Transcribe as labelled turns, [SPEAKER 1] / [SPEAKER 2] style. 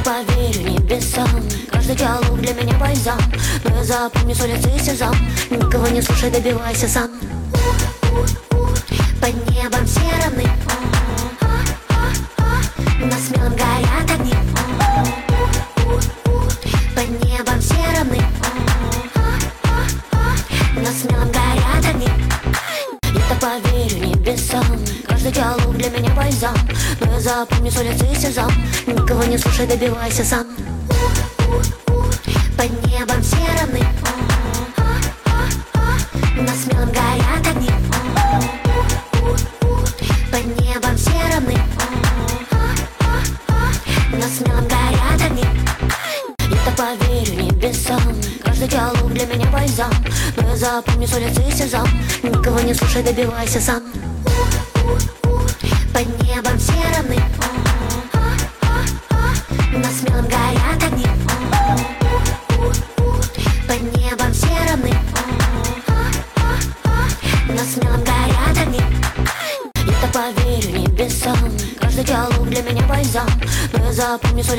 [SPEAKER 1] поверю небесам. Каждый диалог для меня бальзам. Но я запомню с улицы сезам. Никого не слушай, добивайся сам. Под небом все равны, на смелом горят огни. Под небом все равны, на смелом горят огни. Я-то поверю небесам. Каждый диалог для меня бальзам. Но я запомню с улицы сезам. Никого не слушай, добивайся сам. Под небом все равны, на смелом горят огни. Под небом все равны, на смелом горят огни. Я-то поверю небесам. Каждый диалог для меня бальзам. Но я запомню с улицы сезам. Никого не слушай, добивайся сам. Под небом все равны, на смелом горят огни. Под небом все равны, на смелом горят огни. Я-то поверю небесам. Каждый диалог для меня бальзам. Но я запомню с улицы